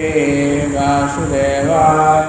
वासुदेवाय।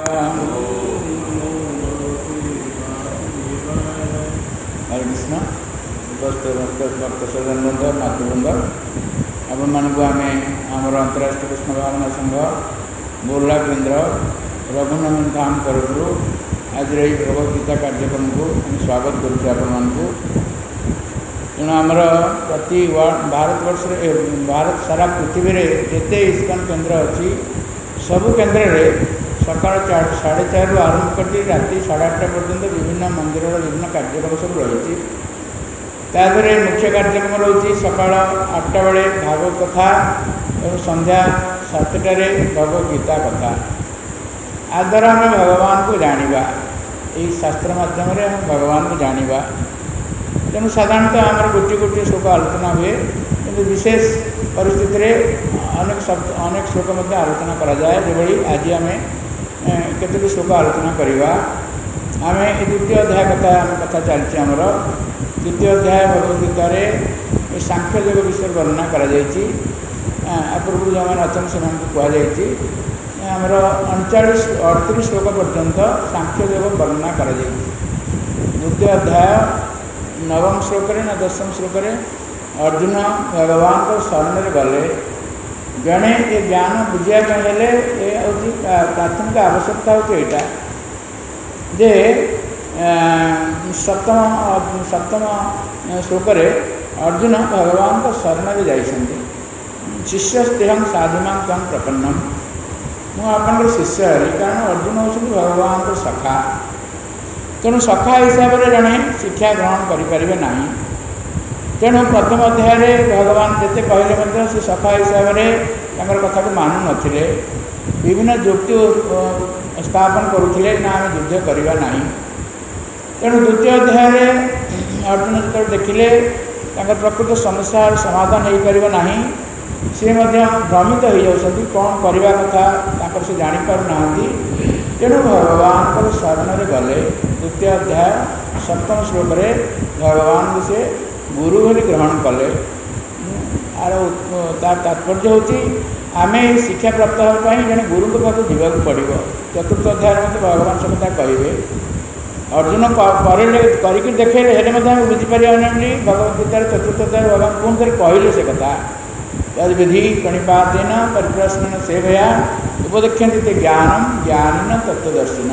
हरे कृष्ण। भक्त सज्जनवृंद मातृवृंद आपण मानक आम आमर अंतर्राष्ट्रीय कृष्ण भावना संघ बोर्ला केन्द्र रघुनंदन धाम तरफ आज यही भगवदगीता कार्यक्रम को स्वागत करुच्छे आपण तेणु आमर प्रति भारतवर्ष भारत सारा पृथ्वी में जिते इस्कन केन्द्र अच्छी सबु केन्द्र में सकाल 4:30 आरंभ कर राति 8:30 पर्यंत विभिन्न मंदिर विभिन्न कार्यक्रम सब रही तादरे मुख्य कार्यक्रम रही सकाल 8टा बेले भागवत कथा और संध्या 7टारे भगवदगीता कथा आ द्वारा आम भगवान को जाना यही शास्त्र माध्यम भगवान को जाना तेणु साधारणतः आमर गोटे गोटे श्लोक आलोचना हुए कि विशेष परिस्थिति रे अनेक श्लोक आलोचना करा जाए जो आज आम केतोटी श्लोक आलोचना करवा आम द्वितीय अध्याय कथा चलती आमर द्वितीय अध्याय भगवदगीता सांख्य योग विषय वर्णना करा पूर्व जो मैंने अच्छा से कहुई आमर 38 श्लोक पर्यंत सांख्य योग वर्णना करा द्वितीय अध्याय 9वें श्लोक ना 10वें श्लोक अर्जुन भगवान को शरण में गले जड़े ये ज्ञान बुझापे ये हूँ प्राथमिक आवश्यकता हूँ यहाँ जे सप्तम श्लोक अर्जुन भगवान को शरण में जाइछन्ति शिष्यस्तेहं साधुमां त्वं प्रपन्नम मुझे शिष्य है कारण अर्जुन होती भगवान को सखा तेणु सखा हिसाब से जड़े शिक्षा ग्रहण करें ना तेणु प्रथम अध्याय भगवान जिते कहले से सखा हिसाब से कथा को मानु नथिले विभिन्न युक्ति स्थापन करुले ना आम युद्ध करवा ना तेणु द्वितीय अध्याय अर्जुन जो देखिले प्रकृत समस्या समाधान हो पार ना सी भ्रमित हो जाती कौन करवा कथा से जापारना तेणु भगवान को शरण में गले द्वितीय अध्याय 7वें श्लोक भगवान को से गुरु भली ग्रहण कले आर तात्पर्य होती आम शिक्षा प्राप्त होगापी जड़े गुरु के पास जावाक पड़ो चतुर्थ अध्याय मत भगवान से कथा कहे अर्जुन करके देखेले बुझीपर भगवदगीतार चतुर्थ अध्याय भगवान पुणी थे कहले से कथा यद विधि प्रणिपातेन परिप्रश्न सेवया उपदेक्षन्ति ते ज्ञानम ज्ञानिन तत्वदर्शिन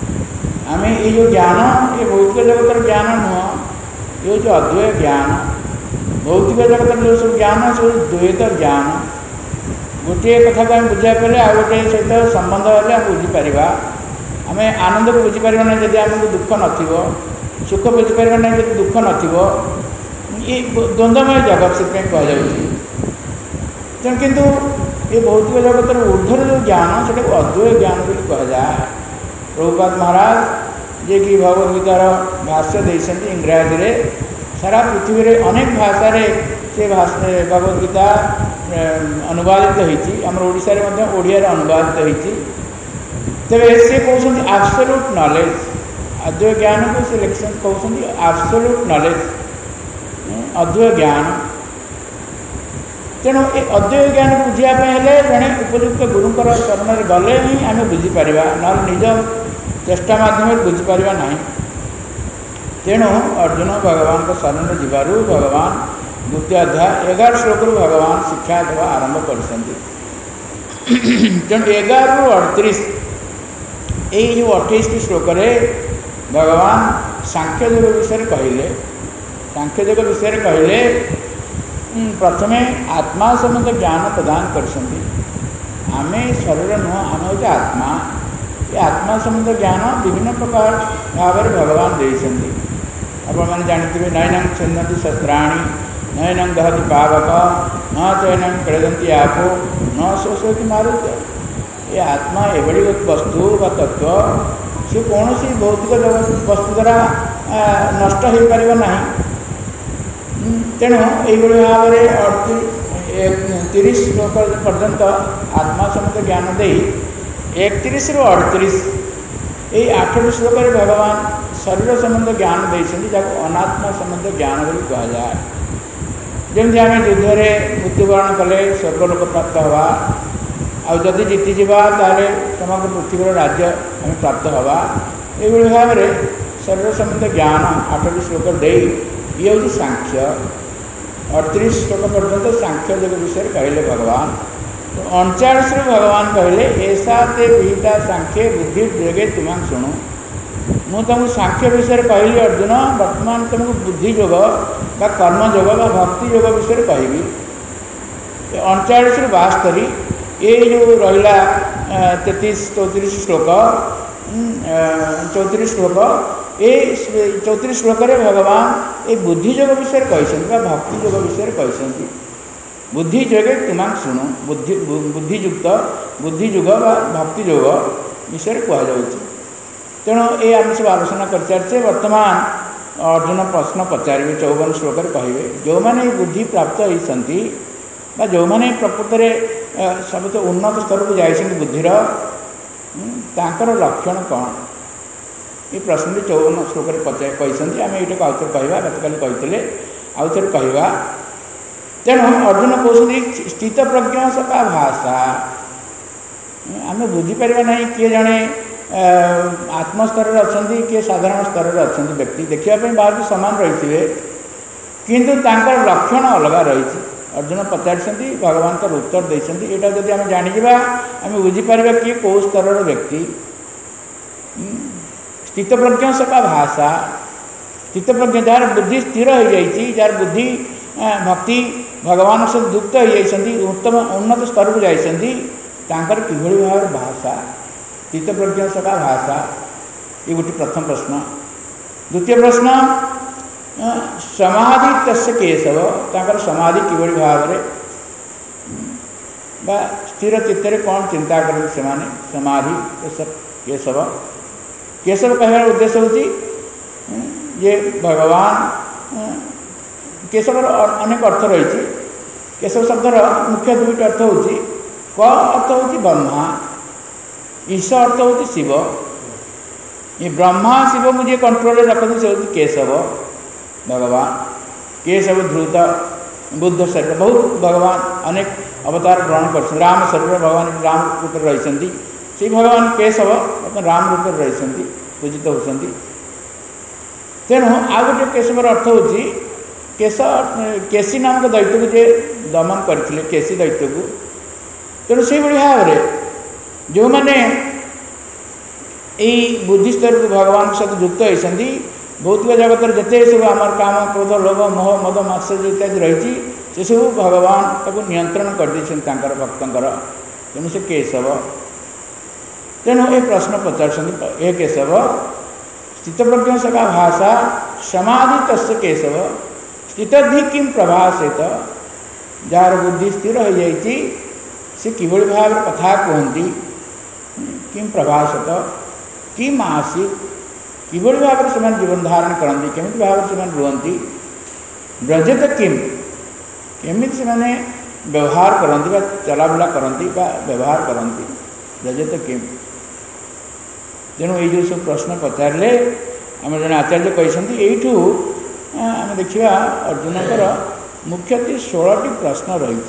आम ये जो ज्ञान ये भौतिक जगतर ज्ञान नुह ये जो अद्वैय ज्ञान भौतिक जगत जो सब ज्ञान सब द्वैत ज्ञान गोटे कथा को आम बुझापे आ गोटे सहित संबंध हेल्ले आम बुझीपर आम आनंद को बुझीपर ना जब आमको दुख नथिबो सुख बुझीपर ना जब दुख नथिबो ये द्वंद्वमय जगत से कहुच्छी तेणु किंतु ये भौतिक जगतर ऊर्धर जो ज्ञान से अद्वैय ज्ञान बोली कहुए प्रभुपाद महाराज जे कि भगवदगीतार भाष्य देते इंग्राजी रे सारा पृथ्वी रे अनेक भाषा से भगवदगीता अनुवादित होती आमर ओडिशा रे मध्य ओडिया रे अनुवादित होती तेरे से कहते एब्सोल्यूट नॉलेज अद्वैय ज्ञान को से लिखते कहते एब्सोल्यूट नॉलेज अद्वैय ज्ञान तेणु ये अद्वैय ज्ञान को बुझापे जड़े उपयुक्त गुरुंर शरण में गले ही आम बुझीपर ना निज चेष्टा मध्यम बुझीपर ना तेणु अर्जुन भगवान को शरण में जीवारू भगवान द्वितीय अध्याय 11 श्लोक भगवान शिक्षा देवा आरंभ कर तेणु 11 ରୁ 38 यही जो 28 श्लोक भगवान सांख्य योग विषय कहले सांख्य योग विषय कहले प्रथमे आत्मा संबंध ज्ञान प्रदान करछन्ति आमे शरीर नुह आम हूँ आत्मा ये आत्मा संबंध ज्ञान विभिन्न प्रकार भाव भगवान देते आपने जानते नैनं छिन्नति शस्त्राणि नैनं दहति पावक न चैनं क्रीडन्ति आपो न शोषयति मारुत्य ये आत्मा एभली वस्तु व तत्व से कौन सी भौतिक वस्तु द्वारा नष्ट हो पार ना तेणु यही भाव में 30 श्लोक पर्यंत आत्मा संबंध ज्ञान दे 31 ରୁ 38 यही 8 श्लोक भगवान शरीर संबंध ज्ञान देते जहाँ अनात्मा संबंध ज्ञान बोली कहुए जमी आम युद्ध में मृत्युवरण कले स्वर्गलोक प्राप्त हवा आदि जीतिजा ताले समग्र पृथ्वी राज्य आम प्राप्त हवा ये भाव में शरीर संबंध ज्ञान 8 श्लोक दे ये हूँ सांख्य 38 श्लोक पर्यंत सांख्य योग विषय कहले भगवान। तो 39 भगवान कहले ऐसा ते विहिता सांख्य बुद्धि जगे तुम्हें शुणु मु तुमको सांख्य विषय कहली अर्जुन वर्तमान तुमको बुद्धि योग बा कर्म योग बा भक्ति योग विषय कहबी 39 ରୁ 72 ये जो रहा 33 34 श्लोक 34 श्लोक ये 34 श्लोक भगवान ये बुद्धि योग विषय कहते भक्ति योग विषय कहते बुद्धि जगे तुम्हें शुणु बुद्धियुक्त बुद्धियुग भक्ति योग विषय कहुच्छे। तेणु ये आम सब आलोचना कर सारी वर्तमान अर्जुन प्रश्न पचारे 54 श्लोक कहे जो मैंने बुद्धि प्राप्त होती जो मैंने प्रकृत में सब तो उन्नत स्तर को जाइए बुद्धिर तांकर लक्षण कौन ये प्रश्न 54 श्लोक कहते आम ये आउ थे कह गतकाली कहते आउ थे कह तेणु अर्जुन कहते स्थित प्रज्ञ सका भाषा आम बुझीपर ना किए जड़े आत्मस्तर अच्छा किए साधारण स्तर अच्छा व्यक्ति देखापी बाहर सामान रही है किंतु तांकर लक्षण अलग रही। अर्जुन पचारि भगवान का उत्तर देते यहाँ जब आम जानीजा आम बुझीपर किए कौ स्तर व्यक्ति स्थित प्रज्ञ सका भाषा स्थित प्रज्ञ जार बुद्धि स्थिर हो जाती जार बुद्धि भक्ति भगवान से युक्त हो उत्तम उन्नत स्तर को जाइए कि भाव भाषा स्थित प्रज्ञ सका भाषा ये गोटे प्रथम प्रश्न। द्वितीय प्रश्न समाधि तस्य केशव तांकर समाधि किभଳି भाव बा स्थिर चित्तरे कौन चिंता करते से समाधि केशव केशव कहवार उद्देश्य होची ये भगवान केशव अनेक अर्थ रही केशव शब्दर मुख्य दुईट अर्थ होची क अर्थ होची ब्रह्मा ईश अर्थ होची शिव ये ब्रह्मा शिव मुझे कंट्रोल रखते से होची केशव भगवान केशव ध्रुत बुद्ध शरीर बहुत भगवान अनेक अवतार ग्रहण कर राम शरीर भगवान राम रूप रही से भगवान केशव राम रूप रही पूजित होती। तेणु आ गए केशवर अर्थ हो केशी नामक दैत्य को जे दमन करते केशी दैत्य को तेणु से भाव में जो मैंने बुद्धि स्तर को भगवान सहित युक्त होती भौतिक जगत जिते सब आम काम क्रोध लोभ मोह मद मात्सर्य इत्यादि रही से सब भगवान ताको नियंत्रण कर भक्तर तेणु से केशव तेणु ये प्रश्न पचार हे केशव स्थित प्रज्ञ सका भाषा समाधि तस्य केशव स्थितधि किं प्रभाषेत जार बुद्धि स्थिर हो जाती से किभଳି भाव कथा कहती किं प्रभाषत किं आसीत किभଳି भाव से जीवन धारण करती केमी भाव से रुहति ब्रजत किम केमी से व्यवहार करती चलाबुला करती व्यवहार करती ब्रजत किम। तेणु ये जो सब प्रश्न पचारे आम जन आचार्य कहते यू आम देखा अर्जुनकर मुख्यतः 16टी प्रश्न रही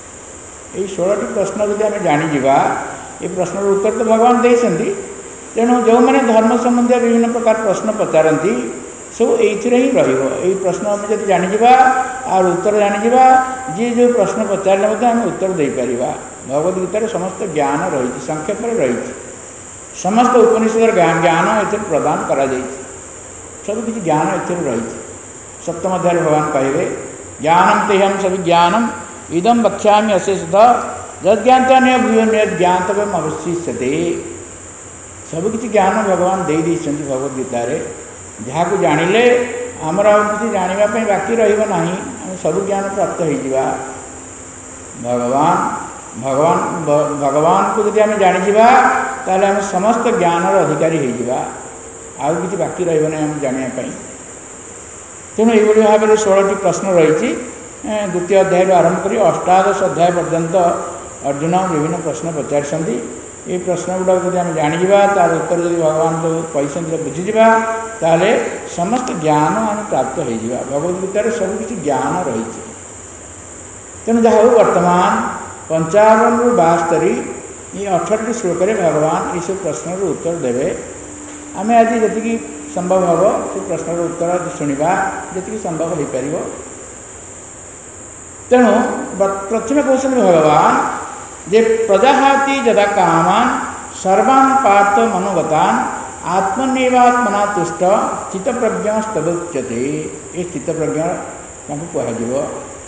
16टी प्रश्न जब आम जानीजा ये प्रश्न उत्तर तो भगवान देते तेणु जो मैंने धर्म संबंधी विभिन्न प्रकार प्रश्न पचारती सब ये रही प्रश्न आम जब जानीजा आर उत्तर जानीजा जी जो प्रश्न पचारे आम उत्तर दे पार भगवद गीतार समस्त ज्ञान रही संक्षेप रही समस्त उपनिषद ज्ञान ए प्रदान करा सबकि ज्ञान ए रही। सप्तम अध्याय भगवान कहे ज्ञानम तेहम सभी ज्ञानम इदम वक्ष्यामि अशेषत यज्ञाता न भूय ज्ञातव्यम अवशिष्यते सबकि ज्ञान भगवान दे भगवद गीतार जहाँ को जानिले आमर किसी जानापी बाकी रहा सब ज्ञान प्राप्त हो भगवान भगवान भगवान को जब आम जानीजा ताल आम समस्त ज्ञानर अधिकारी होगा आउ कि बाकी रही जानापी। तेणु ये भाव में 16टी प्रश्न रही द्वितीय अध्याय आरंभ कर अष्टादश अध्याय पर्यंत अर्जुन विभिन्न प्रश्न पचारि ये प्रश्न गुड़ा जब आम जानीजा तार उत्तर जब भगवान जो कहते बुझीजा ताल समस्त ज्ञान आम प्राप्त हो भगवद गीतार सबकि ज्ञान रही। तेणु जहाँ वर्तमान 55 ରୁ 72 ये 18 श्लोक भगवान ये सब प्रश्न उत्तर देवे। आम आज जी संभव हम से प्रश्न उत्तर शुणा जी संभव हो पार। तेणु प्रथम कहते भगवान जे प्रजाहाती जदा कामान सर्वान् पार्थ मनोगतान आत्मनिर्वात्मना तुष्ट चित्त प्रज्ञा तदुच्यते। ये चित्त प्रज्ञा कह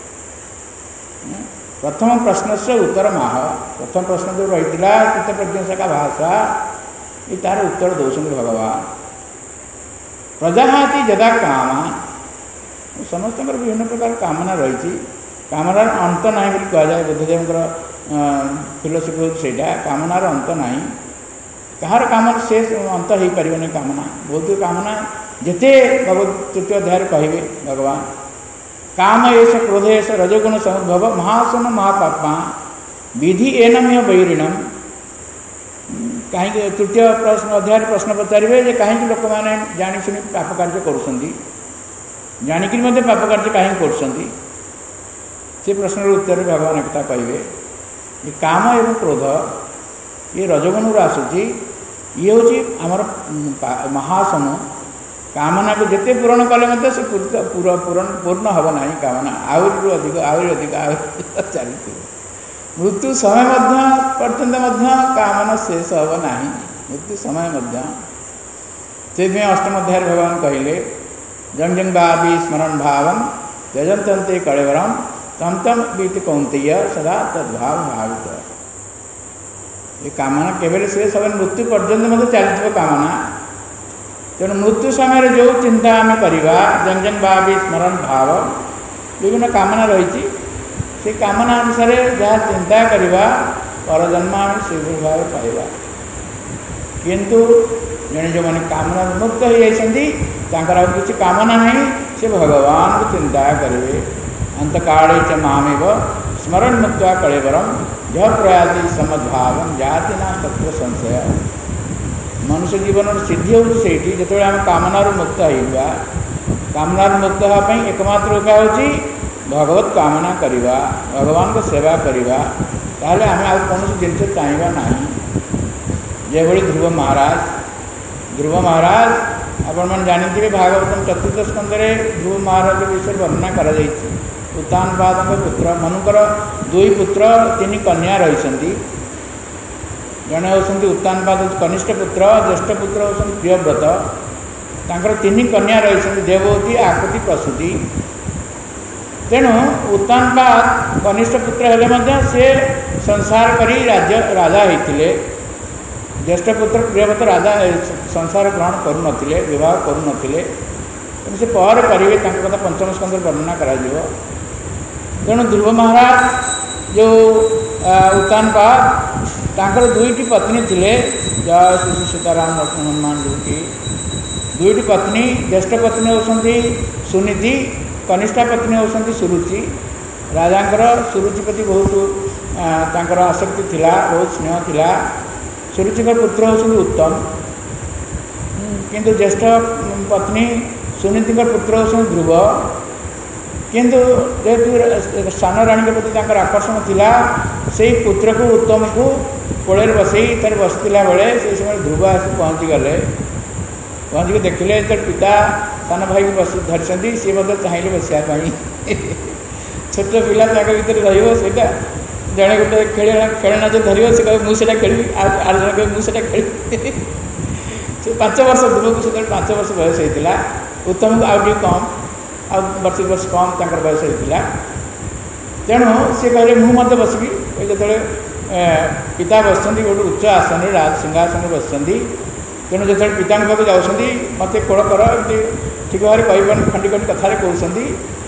प्रथम प्रश्न से उत्तर माह। प्रथम प्रश्न जो रही चित्त प्रज्ञा का भाषा ये तार उत्तर दौरान भगवान प्रजाहाती जदा कामान समस्त विभिन्न प्रकार कामना रही। कामनार अंत ना कहुए बुद्धदेव फिलोसफी हूँ से कामनार अंत ना कहार काम शेष अंत हो पार नहीं। कामना बहुत कामना जिते भगवत तृतीय अध्याय कहे भगवान काम एष क्रोध एष रजोगुण समुद्भव महासन महापापा विधि एनमेय वैरिणम। कहीं तृतीय प्रश्न अध्याय प्रश्न पचारे कहीं लोक मैंने जाशुणी पाप कार्य करिक पाप कार्य कहीं कर से प्रश्न उत्तर भगवान एक कहे ये काम एवं क्रोध ये रजगुण आसूँ ये हूँ आमर महासन। कामना को जिते पूरण कले से पूर्ण हम ना कामना आहरी अधिक चली मृत्यु समय पर्यंत कामना शेष हम ना मृत्यु समय से अष्टम अध्याय भगवान कहले जंग जंग बाबी स्मरण भाव त्यजंते कलेवरम तम तम बीत कौंतेय सदा तद्भाव भावित। ये कामना केवल शेष हम मृत्यु पर्यंत चलती कामना। तेणु मृत्यु समय जो चिंता आम करवा जंग जंग बाबी स्मरण भाव विभिन्न कामना रही से कामना अनुसार जहाँ चिंता करवा परजन्म आम शीघ्र भाव पाइबा। किंतु जड़े जो मैंने कामना मुक्त हो जाती किसी कामना नहीं से भगवान को चिंता करेंगे। अंत काले च मामेव स्मरण मुक्त कलेवरम जह प्रयाति समद्भाव जाति ना तत्व संशय। मनुष्य जीवन सिद्धि हो जो आम कामनार मुक्त होगा कामनार मुक्त होगापी एकमात्र उपाय हूँ भगवत कामना करवा भगवान को सेवा करवा ताहले आम आ कौन जिन चाहवा ना। जो ध्रुव महाराज आपण मैंने जानते भागवतम चतुर्थ स्कंदे ध्रुव महाराज विषय वर्णना कर उत्तानपाद पुत्र मनुकर दुई पुत्र तीन कन्या रही। जड़े होती उत्तानपाद कनिष्ठ पुत्र ज्येष्ठ पुत्र होती प्रियव्रत तांकर तीन कन्या रही देववती आकृति प्रसूति। तेणु उत्तानपाद कनिष्ठ पुत्र हेले से संसार करी राज्य राजा होते। ज्येष्ठ पुत्र प्रियव्रत राजा संसार ग्रहण करुनथिले विवाह करुनथिले से पर करेंगे कथा पंचम स्कंद वर्णना करा। तेणु ध्रुव महाराज जो उत्तानपाद तांकर दुईटी पत्नी थिले जय श्री सीताराम लक्ष्मण हनुमान जी की दुईटी पत्नी। ज्येष्ठ पत्नी होती सुनीति कनिष्ठा पत्नी होती सुरुचि। राजांकर सुरुचि प्रति बहुत आसक्ति थिला बहुत स्नेह थिला। सुरुचिकर पुत्र होती उत्तम किंतु ज्येष्ठ पत्नी सुनीतिकर पुत्र होती ध्रुव। किंतु जेहेतु सान राणी के प्रति आकर्षण थिला से पुत्र को उत्तम को कोड़े बसई तर बसला बेले से समय ध्रुव आस पहुँची गले। पहुँचिक देखिले तो पिता सान भाई को बस धरी सी चाहिए बसापी छोट पिला भर रहा जड़े गोटे खेलना जो धर से कहे मुझे खेली आठ जन कहे मुझे खेली। 5 वर्ष ध्रुव को से 5 वर्ष बयस होता उत्तम को आउ कम आ वर्ष कम तक बयस होता। तेणु सी कहले मुझे बसबी जो पिता बस गोटे उच्च आसन राज सिंहासन बस। तेणु जो पिता पाक जाऊँगी मत कोड़ कर ठीक भाव कहीपर खंडी खंडी कथार कहते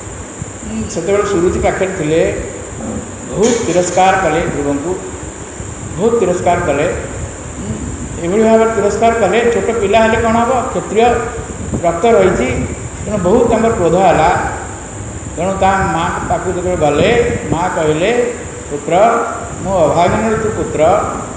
से सुरुचि पाखे थे बहुत तिरस्कार कले ध्रुव को बहुत तिरस्कार कले। ये भाव तिरस्कार कले छोट पिला हेल्ले कौन हम क्षत्रिय रक्त रही तेणु बहुत क्रोध है। तेणु माँ पाक जो गले माँ कहले पुत्र मो अभागिन तु पुत्र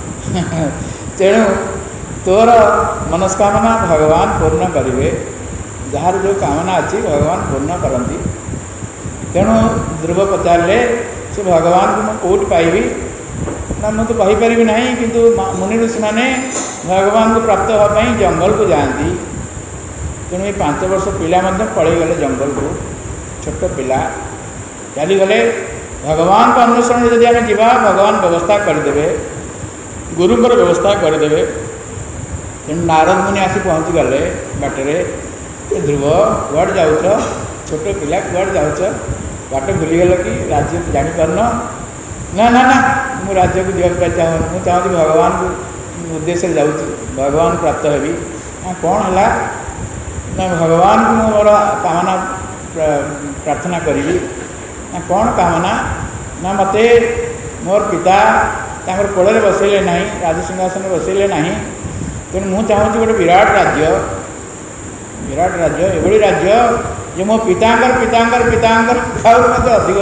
तेणु तोर मनस्कामना भगवान पूर्ण करेंगे जार जो कामना अच्छी भगवान पूर्ण करती। तेणु ध्रुव पचारे से भगवान को मुझे कौट पाइबी ना मुझे कहीपरि ना किंतु मुनि ऋषि मैंने भगवान को प्राप्त होगापी जंगल को जाती तेणु ये 5 वर्ष पिला पलैगले जंगल को छोट पिला चलीगले भगवान को अन्वेषण जदि आम जा भगवान व्यवस्था करदे गुरुंर व्यवस्था करदे तेणु नारद मुनि आसी पहुँची गले बाटर ध्रुव कुआड़ जाऊच छोट पिला कुआड़ जाऊच बाट भूलीगल कि राज्य जापार ना ना ना मु राज्य को जावाई चाहूँ मुझे चाहूँगी भगवान को उद्देश्य जाऊँगी भगवान प्राप्त हेबी कौन है ना भगवान को मोर कामना प्रार्थना करी ना कौन कामना ना मते मोर पिता तांकर कोଳରେ बसैले नहीं राजसिंहासन बसैले नहीं तेणु मुझे चाहूँगी गोटे विराट राज्य एभली राज्य जे मो पितांकर पितांकर पितांकर मत अधिक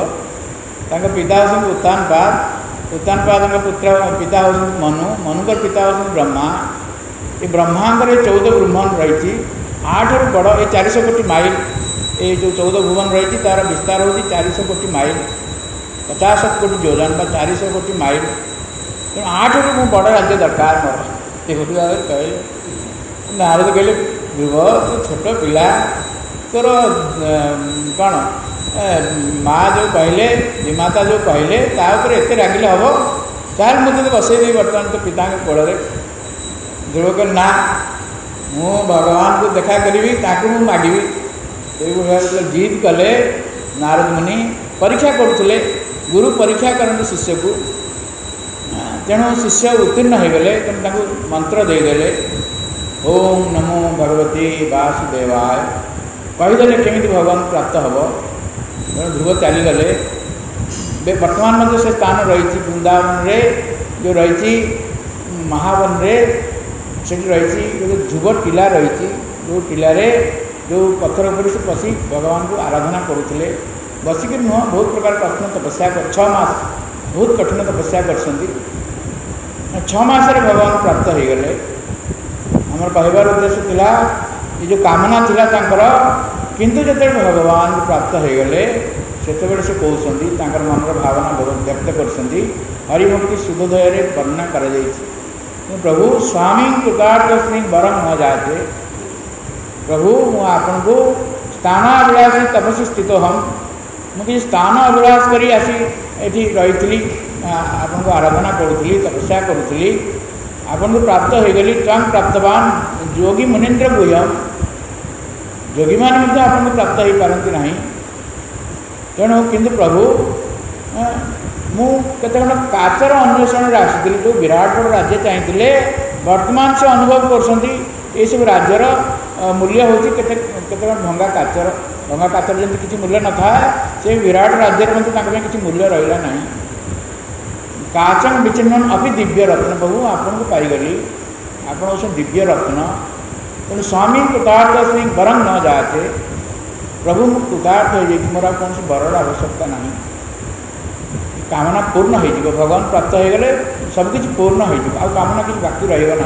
हो पिता होती उत्तानपाद पुत्र पिता होती मनुकर पिता होती ब्रह्मा ये ब्रह्मांकर 14 भुवन रही 8 रु बड़ ये 400 कोटी माइल ये जो 14 भुवन रही तार विस्तार होती 400 कोटी माइल 50 कोटी योजन 400 कोटी माइल तेणु 8 रु मो बड़ राज्य दरकार मोर ये कहे नारद कहले ध्रुव तू छोट पिला तोर कौन माँ जो कहले विमाता जो कहले तापर एत रागिले हम चाल मुझे बसईदेवी बर्तमान तो पिता कोଳରେ ध्रुव कह ना मु भगवान को देखा करी मागिबी ये जिद कले नारद मुनि परीक्षा करुले गुरु परीक्षा करते शिष्य को तेणु शिष्य उत्तीर्ण हो गले तेणु मंत्र देदेले ओम नमो भगवती वासुदेवाय कहीदे केमी भगवान प्राप्त हम तेणु ध्रुव चलीगले वर्तमान मध्य से स्थान रही वृंदावन रे जो रही महावन रे से रही जो ध्रुव टीला रही जो टीलारे जो पत्थर उपर से पशि भगवान को आराधना करुले बसिक नुह बहुत प्रकार कठिन तपस्या कर 6 मास बहुत कठिन तपस्या कर 6 मास भगवान प्राप्त हो गले आमर कहबार उद्देश्य थिला ये जो कामना थिला तांकर किंतु जो भगवान को प्राप्त हो गले से कहते मनर भावना व्यक्त कर हरिभक्ति शुभोदय वर्णना कर प्रभु स्वामी कृतार्थस्मी वरम न जाते प्रभु मुझे को स्थानाभिलाषी तपसी स्थित हम मुझे स्थान अभिलाष कर आसी ये रही आपन को आराधना करुली तपस्या करुली आपन को प्राप्त हो गली त्वं प्राप्तवान योगी मुनीन्द्र गुह्यम योगी मैंने आपन को प्राप्त हो पारती नहीं तेणु किंतु प्रभु मुझे काचर अन्वेषण आसी जो विराट बड़ राज्य चाहिए वर्तमान से अनुभव कर सब राज्यर मूल्य हूँ केत भंगा काचर जमी किसी मूल्य न था से विराट राज्य किसी मूल्य रहा ना काचन विचिन्न अभी दिव्य रत्न प्रभु आपन को पाईगली आप दिव्य रत्न तेणु स्वामी कृतार्थस्मी वरम न जाते प्रभु मु कृतार्थ हो जाए मोर कौन बरर आवश्यकता ना कामना पूर्ण हो भगवान प्राप्त हो गले सबकि पूर्ण हो कामना किसी बाकी रहा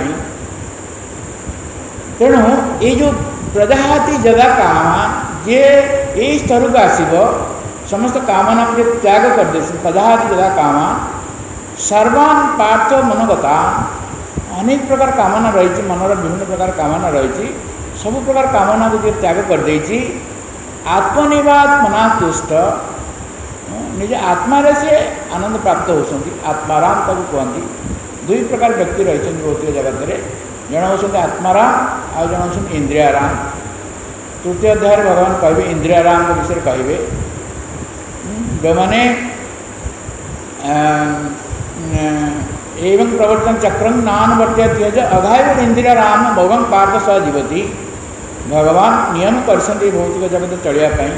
तेणु ये जो प्रजाति जदा कामा जे ये स्तर को आसब समस्त कामना त्याग करदे प्रजाति जदा कामा सर्वान पार्थ मनोगता अनेक प्रकार कामना रही मनर विभिन्न प्रकार कामना रही सब प्रकार कामना को त्याग कर देछि आत्मनिवाद मना तुष्ट निज आत्मा से आनंद प्राप्त होती आत्माराम तक कहती दुई प्रकार व्यक्ति रही भौतिक जगत में जन होती आत्माराम आउ जन होती इंद्रियाराम तृतीय अध्याय भगवान कहे इंद्रियाराम विषय कहे जो मैंने एवं प्रवर्तन चक्र नानुवर्त्य त्यज अघाय इंदिराराम भगवान पार्थ सह जीवती भगवान नियम कर भौतिक जगत चलियापाई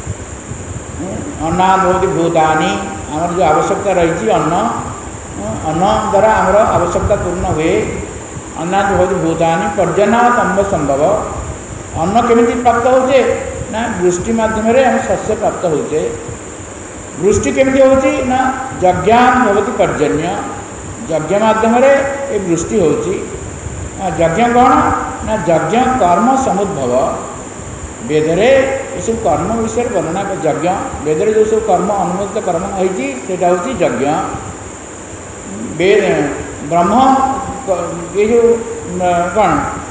अन्ना भवती भूतानी आमर जो आवश्यकता रही अन्न अन्न द्वारा आमर आवश्यकता पूर्ण हुए अन्ना भवती भूतानी पर्जन्यात् अम्ब संभव अन्न केमी प्राप्त होचे ना वृष्टि मध्यम आम शस्य प्राप्त होचे वृष्टि केमी होची ना यज्ञान भवती पर्जन्य यज्ञ मध्यम ये वृष्टि होची यज्ञ कौन ना यज्ञ कर्म समुद्भव वेदरे ये सब कर्म विषय वर्णना यज्ञ वेदरे जो सब कर्म अनुमोदित कर्म होती यज्ञ वेद ब्रह्म ये जो कौन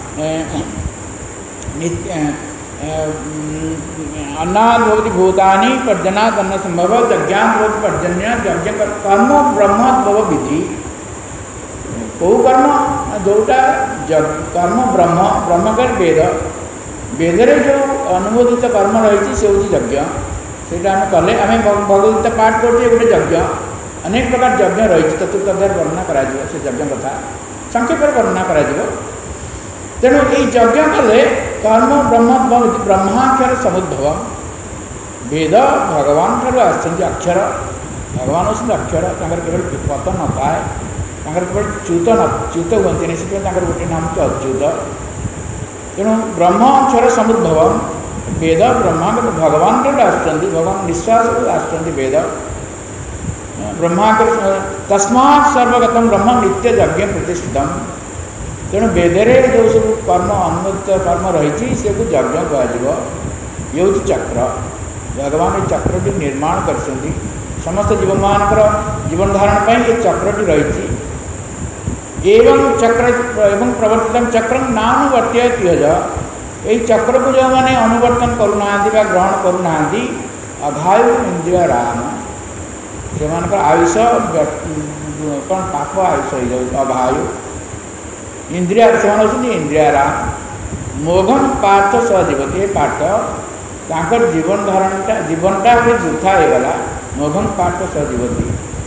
अन्नाद भवति भूतानि पर्जनात् अन्न संभव यज्ञात् भवति पर्जन्य यज्ञ कर्म ब्रह्मात् भव विधि कौ कर्म जोटा कर्म ब्रह्म ब्रह्म कर वेद वेदरे जो अनुमोदित कर्म रही से हूँ यज्ञ से आम कले आम भगवत पाठ करते गोटे यज्ञ अनेक प्रकार यज्ञ रही चतुर्थ अध्याय वर्णना करा से यज्ञ कथा संक्षेप वर्णना करा तेणु ये यज्ञ कले कर्म ब्रह्म ब्रह्माक्षर समुद्भव वेद भगवान ठार अक्षर भगवान होती अक्षर केवल पत न पाए केवल च्युत हमें से गोटे नाम तो अच्युत तेणु ब्रह्म अक्षर समुद्भव वेद ब्रह्मा भगवान ठार भगवान निश्वास वेद ब्रह्माकर तस्मात् सर्वगतम ब्रह्म नित्य यज्ञ प्रतिष्ठित तेणु वेदरे जो सब कर्म अनुमोदित कर्म रही से यज्ञ कह ये चक्र भगवान ये चक्रटी निर्माण कर समस्त जीव मानकर जीवन धारण पर ये चक्रटी रही एवं चक्र एवं प्रवर्तित चक्र नानुवर्त्य त्यज यही चक्र को जो मैंने अनुवर्तन करूना ग्रहण करूना अघायु इंद्रिय राम से आयुष कौन पाप आयुष हो जाए अघायु इंद्रिया से इंद्रियारा मोघम पार्थ सजीवती ये पार्थ तांकर जीवन धारणटा जीवनटा वृथा होगला मोघम पार्थ सजीवती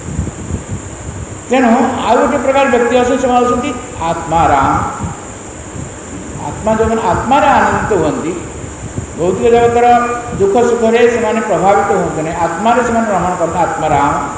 तेणु आउ गोटे प्रकार व्यक्ति अच्छे से आत्माराम आत्मा जो मैंने आत्मा आनंदित होती भौतिक जगतर दुख सुख से प्रभावित होते नहीं आत्मा से ग्रहण करते आत्माराम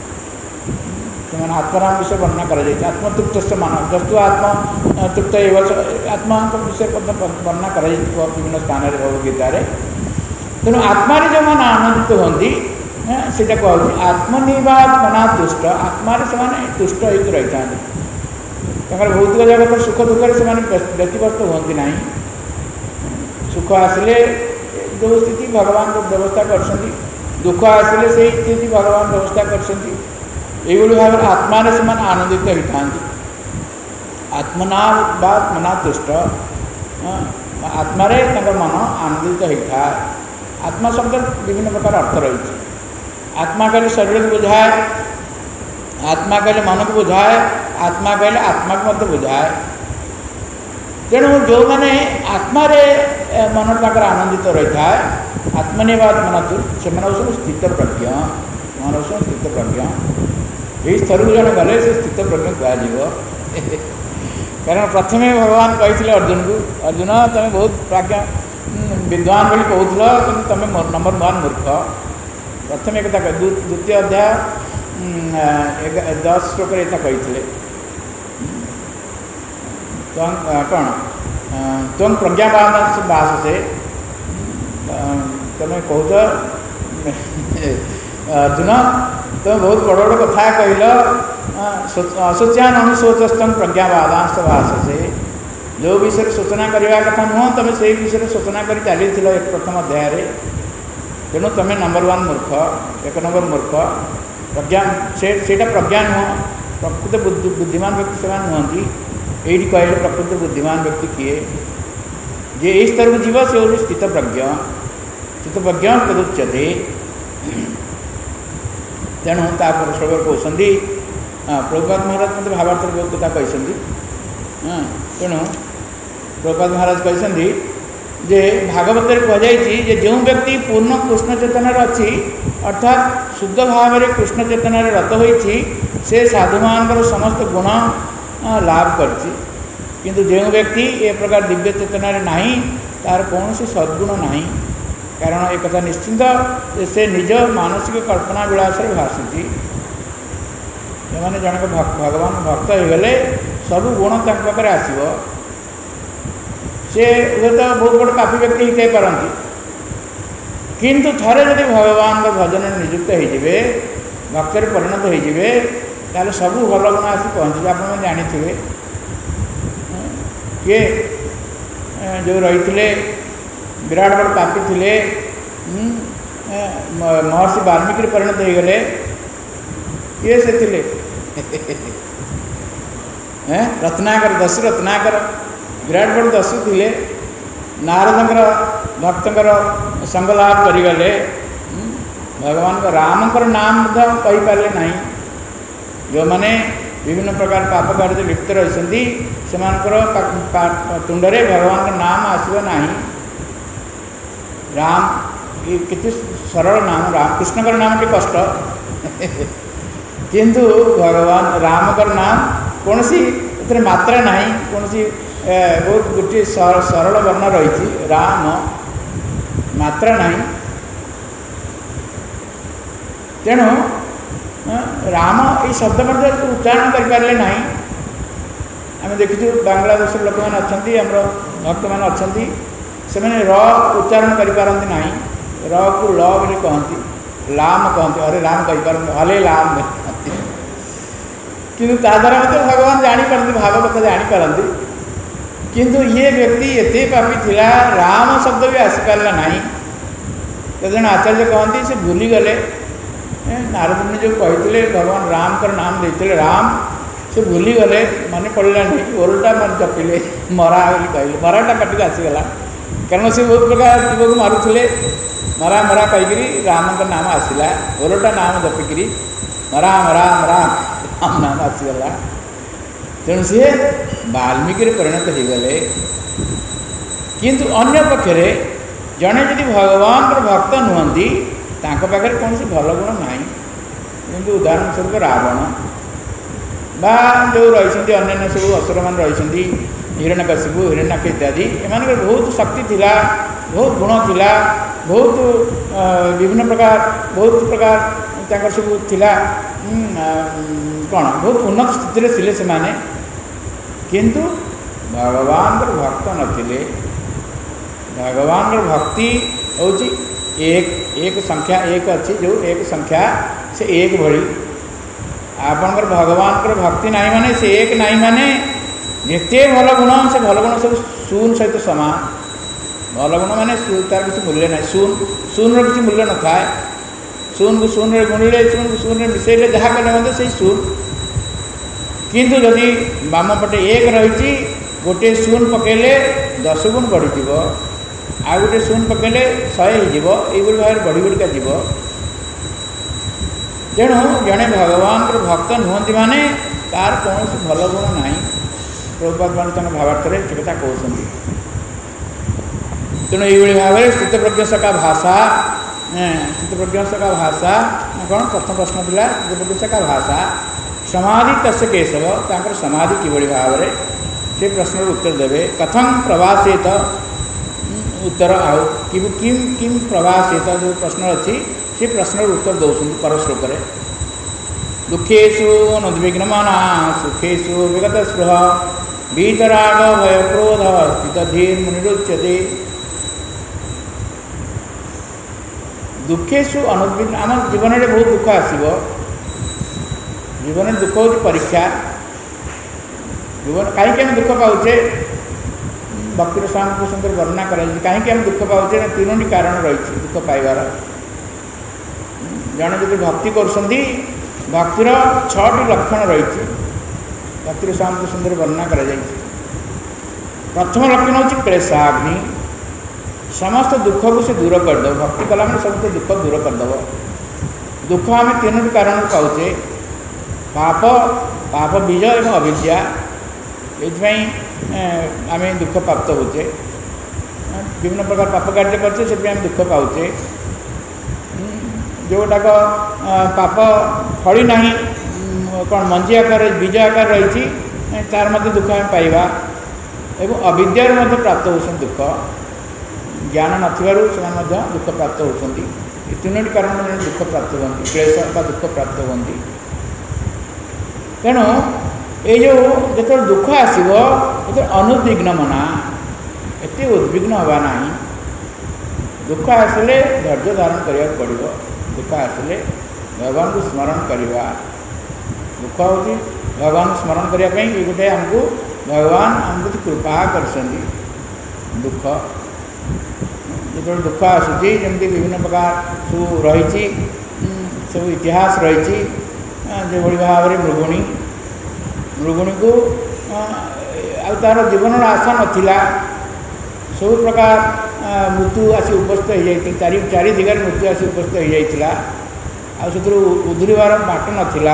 से आत्माराम विषय वर्णना कर आत्मतृप्त मानव जस्तु आत्मतृप्त आत्मा विषय वर्णना कर विभिन्न स्थान भगवदगीतार तेणु आत्मा जो मैंने आनंदित होती से कहूँ आत्मनिर्वाद मना तुष्ट आत्मा से तुष्ट होकर रही था भौतिक जगत सुख दुख से व्यतिव्यस्त होती ना सुख आसिले जो स्थिति भगवान को व्यवस्था कर दुख आसिले से स्थिति भगवान व्यवस्था कर भाव आत्मा से आनंदित होता आत्मना मना तुष्ट आत्मा मन आनंदित होता है आत्मा शब्द विभिन्न प्रकार अर्थ रही आत्मा कहले शरीर को बुझाए आत्मा कहले मन को बुझाए आत्मा कहले आत्मा को मत बुझाए तेणु जो मैंने आत्मा मन तक आनंदित रही है आत्मनिर्वाद मना से सब स्थित प्रज्ञ मन सब स्थित प्रज्ञ यही स्तर को जन गले से स्थित प्रज्ञ कह कारण प्रथम भगवान कही अर्जुन को अर्जुन तुम बहुत प्राज्ञ विद्वान बोली कहूल कि तुम नंबर 1 मूर्ख प्रथम एक द्वितीय अध्याय 10 श्लोक एता कही कौन तुम प्रज्ञावान बास से तुम कह अर्जुन तुम बहुत बड़ बड़ कथा कहल अशोच्यान अनुशोचस्तम प्रज्ञावादांश भाष से जो विषय सूचना करने कथा नुह तुम से विषय सूचना कर चली एक प्रथम अध्याय तेणु तुम नंबर 1 मूर्ख 1 नंबर मूर्ख प्रज्ञा से प्रज्ञा नुह प्रकृत बुद्धिमान व्यक्ति से नुहति ये कहले प्रकृत बुद्धिमान व्यक्ति किए जे इस स्तर को जीव से हूँ स्थित प्रज्ञ तदुच्यते तेणु तापर श्लोक कहते प्रभुपाद महाराज मतलब भावार्थ बहुत कथा कहते तेणु प्रभुपाद महाराज कहते जे भागवत कहुई जो व्यक्ति पूर्ण कृष्ण चेतनार अच्छी अर्थात शुद्ध भाव में कृष्ण चेतनार रत होती से साधु मान समस्त गुण लाभ करछि किंतु जो व्यक्ति ए प्रकार दिव्य चेतनार नहीं तार कौन से सद्गुण नहीं कारण एक कथा निश्चिंत से निज मानसिक कल्पना विलास भाषुची जो मैंने जनक भगवान भक्त हो गले सब गुण पाखे आसो से हुए तो बहुत बड़ पापी व्यक्ति ही पारती किंतु थरे जब भगवान भजन नियुक्त होइजिबे भक्त परिणत होइजिबे ताले सब भल गुण आसी पहुँचे आप जानी किए जो रही विराट बड़ पापी थे महर्षि वाल्मीकि परिणत हो गले किए से रत्नाकर दस्यु रत्नाकर विराट बड़ दस्यु थे नारदंकर भक्तंकर संगलाभ करगले भगवान रामकर नाम कही पारे ना जो मैंने विभिन्न प्रकार पाप कार्य लिप्त रही से तुंडरे भगवान का नाम आसव ना राम ये कितनी सरल नाम राम कृष्णकर नाम टी कष्ट किंतु भगवान रामकर नाम कौन सी मात्रा ना कौन सी बहुत गोटे सरल वर्ण रही राम मात्रा ना तेणु राम ये शब्द उच्चारण करें ना आम देखी बांग्लादेश लोक मैंने अच्छा भक्त मैंने अच्छा से मैंने र उच्चारण करें ना र को ल बोली कहती लाम कहते हरे राम कहीपर हले लाम कि द्वारा मतलब भगवान जापारती भाव कथा जापारती किंतु ये व्यक्ति एत पापी थिला राम शब्द भी आसीपारा ना तो जन आचार्य कहती से भूलीगले नारद मुनि जो कहते भगवान राम कर नाम देते राम से भूलीगले मन पड़ा नहीं ओरटा मन जपिले मरा बोली कहले मराटा पाटिक आसीगला कारण से बहुत प्रकार जीव को मारुले मरा मरा कहीकि राम का नाम आसला ओरटा नाम जपिकी मरा मरा मरा राम नाम आसीगला तेणु सी वाल्मीकि परिणत हो गले किंतु अन्य पक्षे जड़े जदि भगवान भक्त नुहति पाखे कौन सी भल गुण ना कि उदाहरण स्वरूप रावण बा जो रही अन्य सब असुर मान रही हिरण्यकशिपु हिरण्याक्ष इत्यादि एम बहुत शक्ति थिला बहुत गुण थिला बहुत विभिन्न प्रकार सब थिला कौन बहुत उन्नत स्थिति थे से माने किंतु भगवान भक्त नथिले भगवान भक्ति हूँ एक संख्या एक अच्छी जो एक संख्या से एक भली आपणकर भगवान भक्ति नहीं माने से एक नहीं माने जिते भल गुण से भल गुण सब शून सहित समान भल गुण माने तार किसी मूल्य ना शून किसी मूल्य न था शून को शून गुणिले शून को शून मिसेले जहाँ कले से शून किंतु जदि बाम पटे एक रही गोटे शून पकेले 10 गुण बढ़ी आ गोटे शून पकेले 100 हो भाव बढ़ी बढ़िका जीव तेणु जड़े भगवान भक्त नुहति माने तार कौन भल गुण ना प्रभुपाद मान भावार्थ से कथा कहते तेणु ये भाव में स्थितप्रज्ञ का भाषा स्थितप्रज्ञ का भाषा कौन प्रथम प्रश्न था स्थितप्रज्ञ का भाषा समाधि तस्य केशव तांकर समाधि किभली भाव में से प्रश्न उत्तर देवे कथम प्रवासेत उत्तर आउ किम किम प्रवासेत जो प्रश्न अच्छी से प्रश्न उत्तर दौरान पर श्लोक दुखेशु अनुद्विग्नमना सुखेशु विगत स्पृह वीतराग भय क्रोध स्थितधीर मुनिरुच्यते दुखेशु अनुद्विग्न आम जीवन में बहुत दुख आसव जीवन दुख हूँ परीक्षा जीवन कहीं दुख पाचे भक्तिर स्वामी को सुंदर वर्णना कहीं दुख पाचे ना 3टी कारण रही दुख पाइबार जड़े जो भक्ति कर भक्तिर 6टी लक्षण रही भक्तिर स्वामी को सुंदर वर्णना कर प्रथम लक्षण हूँ क्लेशाग्नि समस्त दुख को से दूर करदे भक्ति कला में समस्त दुख दूर करदेव दुख आम 3टी कारण पाचे पाप पाप बीज एवं अविद्या ये आम दुख प्राप्त होचे विभिन्न प्रकार पाप कार्य करते से दुख पाचे जोटाक पाप फली ना कौन मंजी आकार बीज आकार रही तार मध्य दुख आम पाइबा एवं अविद्यार मध्य प्राप्त होती दुख ज्ञान नथिबारु से दुख प्राप्त होती 3टी कारण दुख प्राप्त होती क्लेश का दुख प्राप्त होती तेणु ये जो जो दुख आसो अनुद्विग्न मना एत उद्विग्न हवा ना दुख आसले धैर्य धारण करने पड़ो दुख आसले भगवान को स्मरण करवा दुख हूँ भगवान को स्मरण करने ये गोटे आमको भगवान आमको कृपा कर दुख जो दुख आसूँ जमी विभिन्न प्रकार सब रही सब इतिहास रही जो भाव में मृगुणी को तार जीवन आशा नाला सब प्रकार मृत्यु आसी उपस्थित हो जाए चारि दिगार मृत्यु आसी उपस्थित हो जाता उधुरबार बाट नाला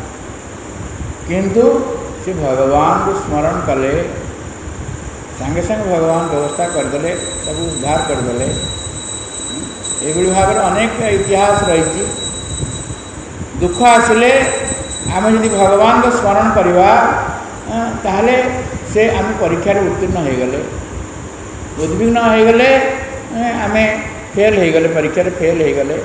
किंतु से भगवान को स्मरण कले सांगे सांगे भगवान व्यवस्था करदे उद्धार करदे। ये भाव में अनेक इतिहास रही दुख आसिले आम जदि भगवान को स्मरण करवा ताहले से आम परीक्षा उत्तीर्ण हो गले उद्विग्न हो गले आम फेल हो गले परीक्षा फेल हो गले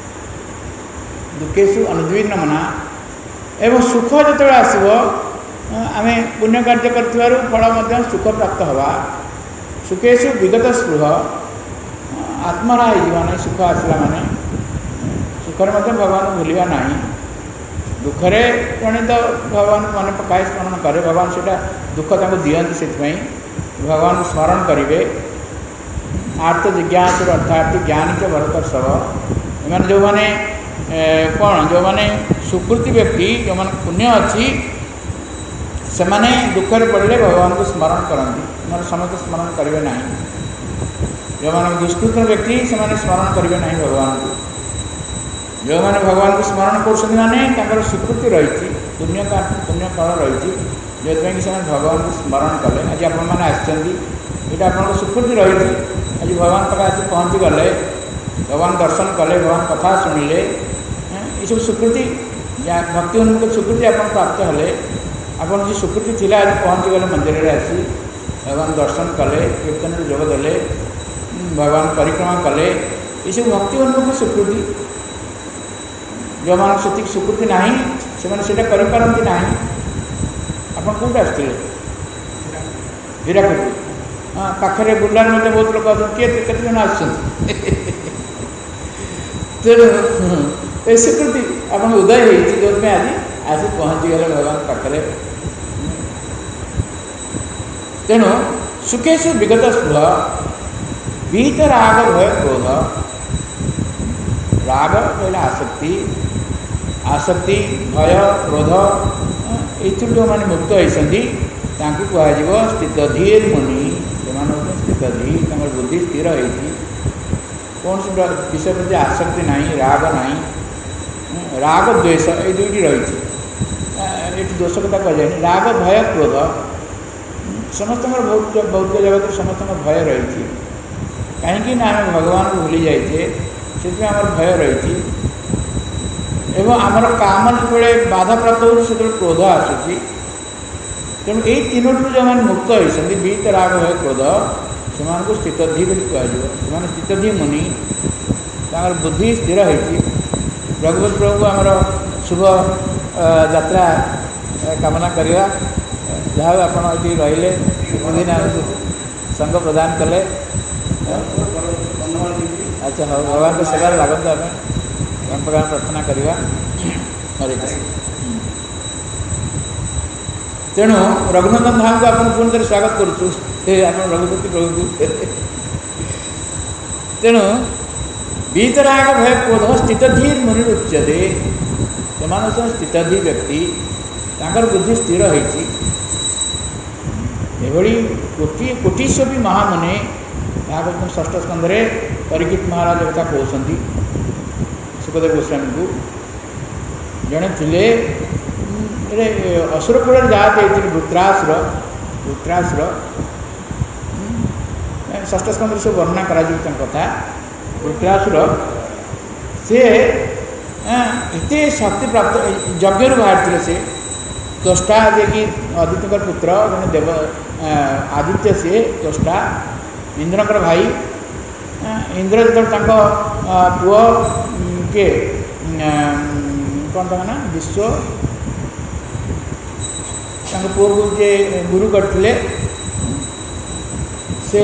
दुखेशु अनुद्विग्न मना एवं सुख जो आसो आम पुण्य कार्य कर फल सुख प्राप्त हवा सुखेशु विगत स्पृह आत्मरा हो सुख आसला माने सुखर भगवान भूलवा ना दुखरे जड़े तो भगवान मन पकाए स्मरण करे भगवान से दुख दिखती से भगवान स्मरण करेंगे आर्त जिज्ञास अर्थात ज्ञानी च भरतर्षभ एम जो मैंने कौन जो मैंने सुकृति व्यक्ति जो मैंने पुण्य अच्छी से मैंने दुखरे पड़े भगवान को स्मरण करती समस्त स्मरण करेंगे ना जो मैंने दुष्कृत व्यक्ति से स्मरण करेंगे ना भगवान को जो मैंने भगवान को स्मरण कर स्वीकृति रही पुण्य फल रही जो कि भगवान को स्मरण कले आज आप आप स्वीकृति रही आज भगवान पाखे आस पहुँची गले भगवान दर्शन कले भगवान कथा शुणिले ये सब स्वीकृति भक्ति उन्मुख स्वीकृति आप प्राप्त हेले आप जो स्वीकृति थी आज पहुँची गले मंदिर में आसी भगवान दर्शन कले कीर्तन जोगदे भगवान परिक्रमा कले ये सब भक्ति उन्मुख स्वीकृति जो मान से स्वीकृति ना से करती ना आप कौट आसते हीराकुद हाँ पाखे बुर्लार मत बहुत लोग किए केते जन तेणु ये स्वीकृति आप उदय होती जो आज आसी पहुँची गले भगवान पाखे तेणु सुखेशु विगत स्पृह बीत राग भय क्रोध राग कहला आसक्ति भय क्रोध ये जो मैंने मुक्त होती कह स्थितधीर मुनि से स्थितधी बुद्धि स्थिर होती कौन सी विषय प्रति आसक्ति ना राग ना राग द्वेष ये दुईटी रही दोष कथा कह राग भय क्रोध समस्त भौतिक जगत समस्त भय रही कहीं आम भगवान को भूली जाइए से भय रही एवं आमर काम जो बाधा प्राप्त हो क्रोध आसूँ तेणु यही तीनोटी जो मैंने मुक्त होती बीत राग भय क्रोध से स्थितधी कह स्थितधी मुनि बुद्धि स्थिर होती रघुपति प्रभु आमर शुभ यात्रा कामना करवा जहाँ आप रही दिन संग प्रदान कले अच्छा हाँ भगवान को सेवा लगता आम प्रकार प्रार्थना करवा हरे कृष्ण। तेणु रघुनंदन धाम को आप पुणी थे स्वागत करुचु रघुपति प्रभु को तेणु बीतराग भय क्रोध स्थितधीर मुनि उच्यते से स्थितधी व्यक्ति बुद्धि स्थिर होती कोटि कोटीश्वरी महामुनि भागवत षष्ठ स्कंधे परीक्षित महाराज कथा कहते सुखदेव गोस्वामी को जड़े थे असुरकुल जाते वृत्रासुर षष्ठ स्कंध सब वर्णना करा कथा वृत्रासुर से इतने शक्ति प्राप्त यज्ञ बाहर से त्वष्टा जे कि आदित्य पुत्र जन देव आदित्य से त्वष्टा इंद्रकर भाई इंद्र जो पुओ के कौन तक ना विश्व पुओ को जे गुरु करते से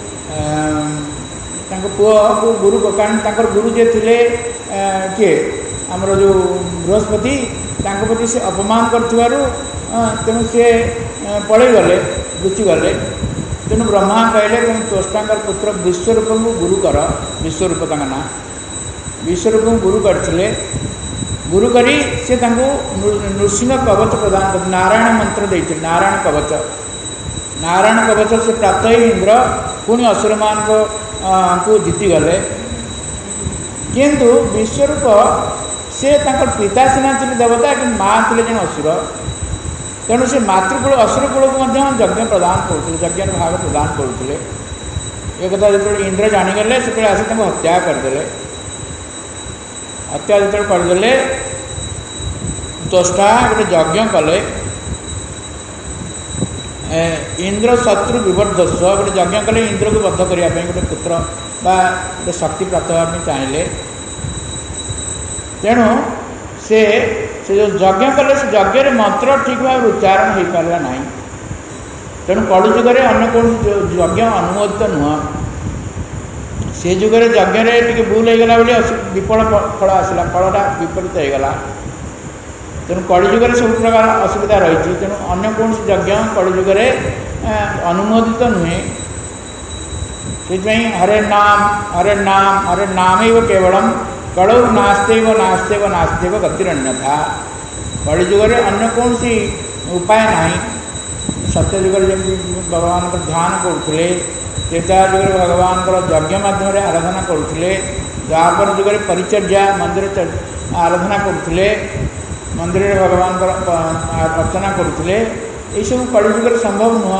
पुओ को गुरु कारण गुरु जे थे किए आमर जो बृहस्पति प्रति से अपमान कर तेणु सी पड़े गले लुचि गले तेणु ब्रह्मा कहले तेणु त्वष्टा पुत्र विश्वरूप को गुरु कर विश्वरूप ना विश्वरूप को गुरु करते गुरु करी से नृसिंह कवच प्रदान कर नारायण मंत्र देते नारायण कवच से प्राप्त ही इंद्र पुणी असुर मान को जीति गले किंतु विश्वरूप से पिता सीना थे देवता कि माँ थे जन असुर तेणु से मातृकूल असुर कूल को यज्ञ प्रदान करुले यज्ञ भाग प्रदान करुले एक कथा जो इंद्र जाणीगले से आसी हत्या करदे हत्या जो करदे त्वष्टा गोटे यज्ञ कले इंद्र शत्रु विवर्धस्व गोटे यज्ञ कले इंद्र को बद्ध करने गोटे पुत्र बा गोटे शक्ति प्राप्त होगा चाहिए तेणु से जो यज्ञ कले से यज्ञ मंत्र ठीक भाव उच्चारण हो पारा ना तेणु कलुजुगे अन्य कौन यज्ञ अनुमोदित नुह से जुगे यज्ञ भूल होगला बोली विफल फल आसला फलटा विपरीत होगला तेणु कलिजुगे सब प्रकार असुविधा रही तेणु अन्य कौन यज्ञ कलिजुगे अनुमोदित नुहे से हरे नाम केवलम कलौ नास्तेव नास्तेव नास्तेव गतिरन्यथा कलिजुगे अन्य कौन उपाय ना सत्यजुगे जमी भगवान ध्यान करुले त्रेता जुगे भगवान यज्ञ मध्यम आराधना करुले द्वापर जुगे परिचर्या मंदिर आराधना करुले मंदिर भगवान अर्चना करुले ये सब कलिजुगे संभव नुह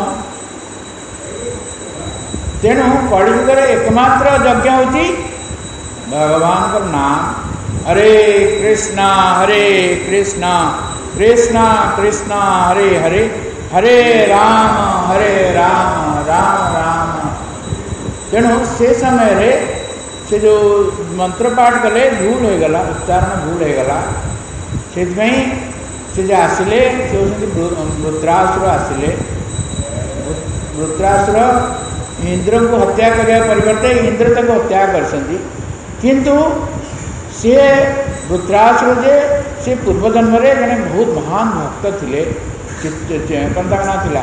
तेणु कलिजुगे एकमात्र यज्ञ होती भगवान का नाम हरे कृष्णा कृष्णा कृष्णा हरे हरे हरे राम राम राम तेणु से समय रे से जो मंत्र पाठ कले भूल होगला उच्चारण भूल होगला से जो आसिले से वृत्रासुर आसिले वृत्रासुर इंद्र को हत्या करने परिवर्ते इंद्र तक हत्या कर किंतु सी वृत्रासुर से पूर्वजन्म जड़े बहुत महान भक्त थे कौन ना था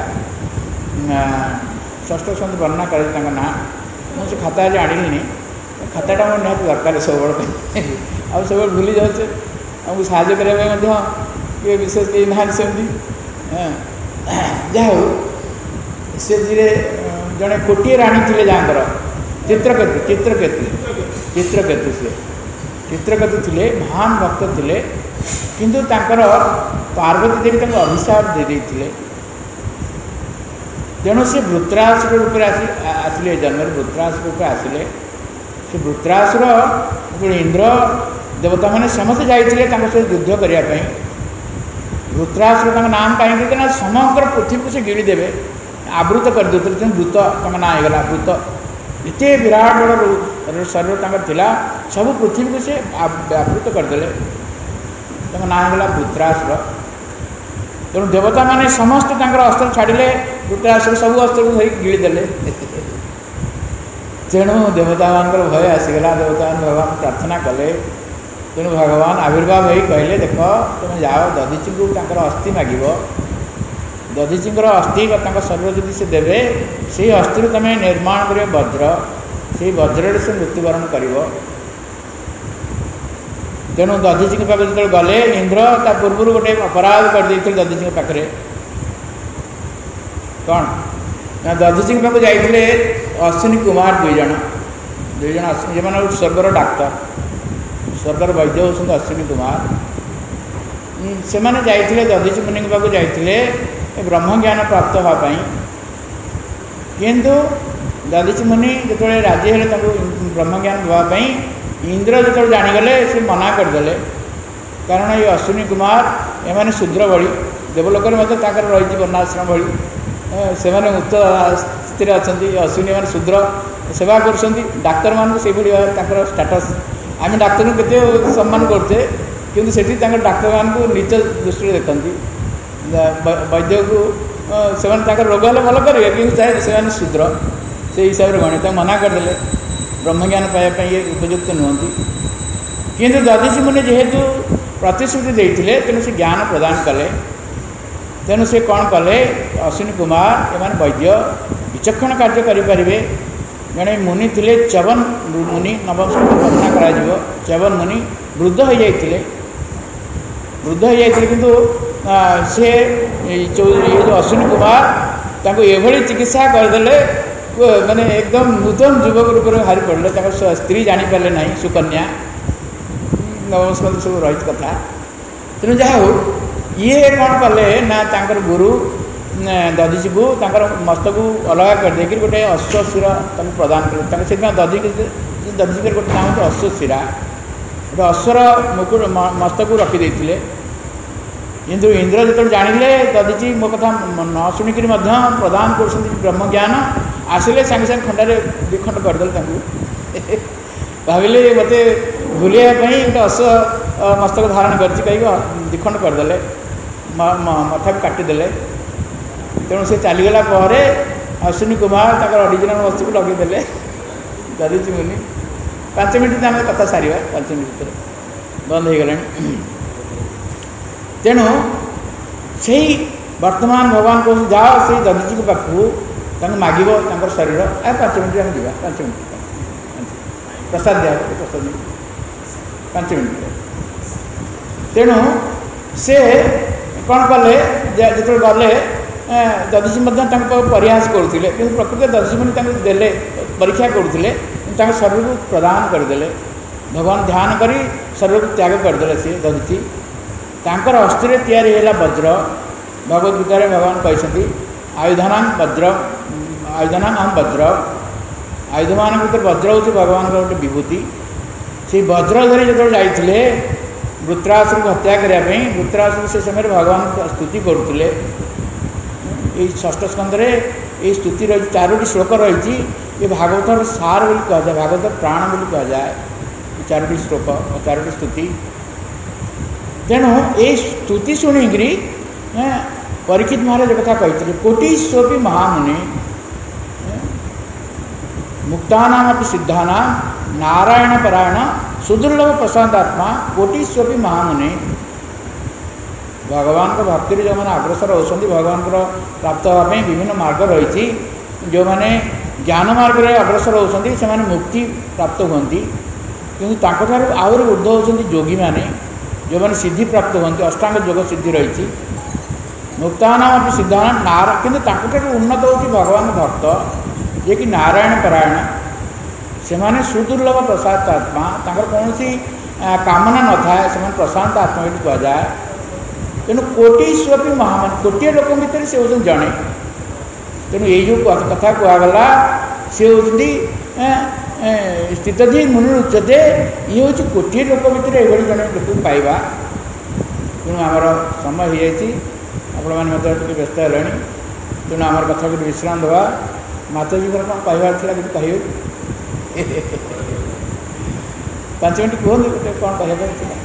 षष्ठ स्कंद वर्णना कर ना मुझे खाता आनी खाताटा मोर निहत दरकार सब आ सब भूली जाऊे आमको साहय करने विशेष कहीं ना सेमती जाऊ से जड़े कोटे राणी थे जहाँ चित्रकेतु से चित्रकेतु थे महान भक्त थे किंतु तांकर पार्वती देवी तक अभिशाप दे देते तेणु से वृत्रासुर रूप आसिले जन्म वृत्रासुर रूप आसिले से वृत्रासुर इंद्र देवता मैंने समस्त जाते युद्ध करने वृत्रासुर नाम कहीं ना समग्र पृथ्वी को से गिड़ीदेवे आवृत करदे वृत ना होगा वृत एते विराट बड़ शरीर था सब पृथ्वी को से आवृत करदे ना होगा वृत्रासुर तेणु देवता मैंने समस्त अस्त्र छाड़े वृत्रासुर सब अस्त्र को धरिक गिड़ीदे तेणु देवता मान भय आसीगला देवता भगवान प्रार्थना कले तेणु भगवान आविर्भाव हो कहले देख तुम जाओ दधीची को अस्थि मागिब दधीची अस्थि शरीर जदि से देवे से अस्थि तुम निर्माण कर वज्र से वज्र से मृत्युवरण कर तेणु दधीची पाक जो गले इंद्र ता पूर्व गोटे अपराध करदे दधीची पाखे कौन ना दधीची पाक जाते अश्विनी कुमार दुईज अश्विनी जो स्वर्गर डाक्तर स्वर्गर वैद्य होती अश्विनी कुमार से मैंने जाते दधीची मुनि पाक जाते ब्रह्म ज्ञान प्राप्त होगापाई किंतु दधीची मुनि जो राजी है ब्रह्म ज्ञान देवाई इंद्र जो जाणीगले से मना करदे कारण ये अश्विनी कुमार एमाने शूद्र भली देवलोक रही वर्णाश्रम भली से उच्च स्थित अच्छा अश्विनी मैंने शूद्र सेवा कर डाक्तर मान से स्टाटस आम डाक्तर को सम्मान करते किंतु से डाक्तर मान को नीच दृष्टि देखती वैद्य को से रोग है भल करेंगे कि शूद्र से हिसाब से गणित मना करदे ब्रह्मज्ञान पाइबा ये उपयुक्त नुहति किंतु दधीची मुनि जेहेतु प्रतिश्रुति देते तेणु से ज्ञान प्रदान कले तेणु से कौन कले अश्विनी कुमार एम वैद्य विचक्षण कार्य करें जड़े मुनि थे चवन मुनि नवम वर्णना कर चवन मुनि वृद्ध हो जाते वृद्ध हो जाते किंतु सी जो अश्विनी कुमार ताको एभली चिकित्सा करदे माने एकदम नूतन युवक रूप में बाहरी पड़े स्त्री जानीपारे ना सुकन्या नमस्कार सब रही कथा तेणु जहा हो ये कौन कले ना तांकर गुरु दधीची को मस्तक अलग कर देकर गोटे अश्वशिरा प्रदान कले से दधीची गोटे नाम होते अश्वशिरा गोटे अश्वर मुकुट मस्तक रखिदे किंतु इंद्र जो जानिले दधीची मो कथा न शुणिक प्रदान कर ब्रह्म ज्ञान आसिले सांगे सांगे खंडारे विखंड करदे भाविले मत भूलिया गोटे अश्व मस्तक धारण कर विखंड करदे मथा काटिदे तेणु से चलीगला अश्विनी कुमार ओरिजिनल मस्तक लगेदे दधीची मुनि 5 मिनट आम कथा सारे 5 मिनट बंद हो गला तेणु से वर्तमान भगवान को जाओ से दधीची के पाखु मागिब शरीर 5 मिनट आम जा 5 मिनट प्रसाद दिया प्रसाद 5 मिनट तेणु से कौन कले जो गले दधीची प्रयास करुले कि प्रकृत दधीची मुनि देले परीक्षा करुले शरीर को प्रदान करदे भगवान ध्यान करी शरीर को त्याग करदे सी दधीची तांकर हस्ती या वज्र भगवद गीता भगवान कहते आयुधानां वज्र आयुधानां अहम वज्र आयुध मान भर वज्र हूँ भगवान गोटे विभूति से वज्र धरी जो जाते वृत्रासुर को हत्या करने वृत्रासुर से समय भगवान स्तुति करुले षष्ठ स्कंदे ये स्तुति रही 4टी श्लोक रही ये भागवतर सार बोली कह जाए भागवत प्राण बोली कह जाए 4टी श्लोक 4टी स्तुति तेणु ये स्तुति शुणिकी परीक्षित महाराज कथा कहते कोटिस्वपि महामुनि मुक्तानामपि सिद्धानां नारायण परायण सुदुर्लभ प्रशांतात्मा कोटिस्वपि महामुनि भगवान को भक्ति जो मैंने अग्रसर होती भगवान को प्राप्त होगापी विभिन्न मार्ग रही जो मैंने ज्ञान मार्ग में अग्रसर होती से मुक्ति प्राप्त होती किंतु आहरी ऊर्ध होती योगी मैंने जो मैंने सिद्धि प्राप्त होती अष्टांग योग सिद्धि रही मुक्तानाम सिद्धान नारायण किंतु उन्नत होती भगवान भक्त जे कि नारायण परायण से माने सुदुर्लभ प्रशांत आत्मा कौन कामना न था से प्रशांत आत्मा ये कहुए तेणु कोटिस्वपि महामान कोटिए लोक भितर से होती जड़े तेणु ये जो कथा कहगला सी होती स्थितधि मुनि उच्चते ये हूँ कोटिए लोक भितर ये जड़े लोक पाइबा तेणु आमर समय हो जाए आपण मैंने मतलब व्यस्त है तेणु आम कथा को विश्राम देवा माताजी कौन कहबार था कि कह 5 मिनट कहते गोटे कौन कहबार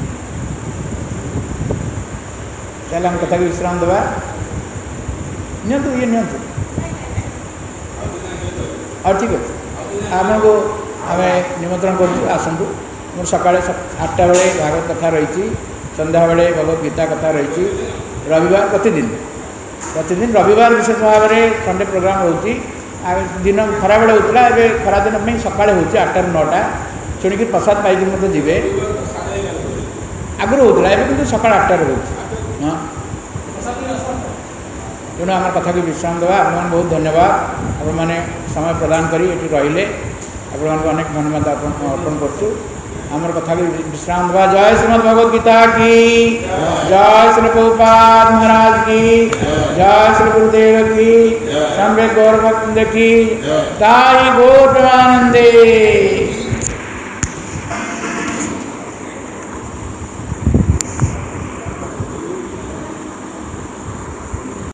चल हम कथा को विश्राम देवा ये नि ठीक अच्छे आमको आम निमंत्रण करूँ मोर सका 8टा बेले भागवत कथा रही संध्या बेले भगवत गीता कथा रही रविवार प्रतिदिन रविवार विशेष भाव में संडे प्रोग्राम होती दिन खरा बेले होता है खरा दिन सका हो 8 ରୁ 9ଟା शुणिक प्रसाद पाइक जी आगुरी होता है कि सका 8टार हो हाँ तेणु आम कथा को विश्राम देवा आप बहुत धन्यवाद आप मैंने समय प्रदान करी रहिले आप अनेक धन्यवाद अर्पण कर आमर कथा को विश्राम देवा जय श्रीमद् भगवद गीता की जय श्री प्रभुपाद महाराज की जय श्री गुरुदेव की सम्यक गौर भक्त की ताई गौर प्रेमानंदे।